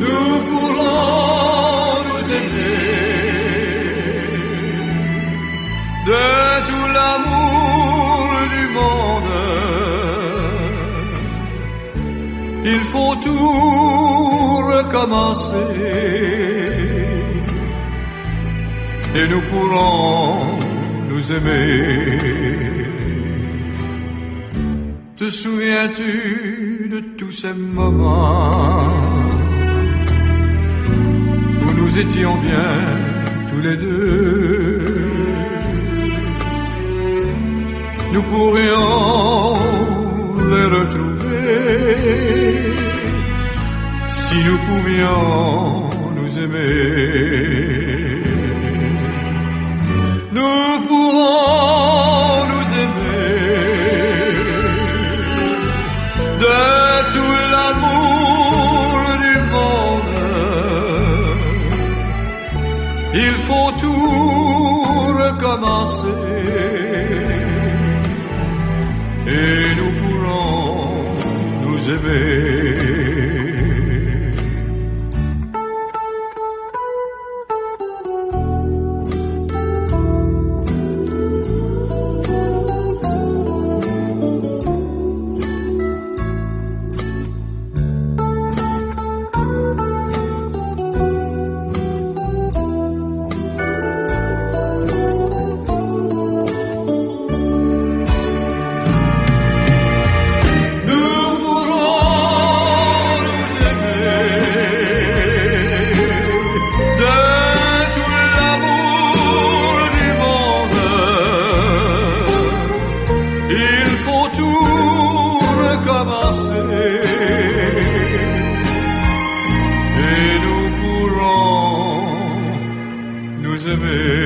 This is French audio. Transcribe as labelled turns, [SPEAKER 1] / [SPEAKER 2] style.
[SPEAKER 1] nous pourrons nous aimer de tout l'amour du monde. Il faut tout recommencer et nous pourrons nous aimer. Te souviens-tu de tous ces moments où nous étions bien tous les deux? Nous pourrions les retrouver si nous pouvions nous aimer. Nous pourrons nous aimer de tout l'amour du monde. Il faut tout recommencer et nous pourrons nous aimer. Et nous pourrons nous aimer.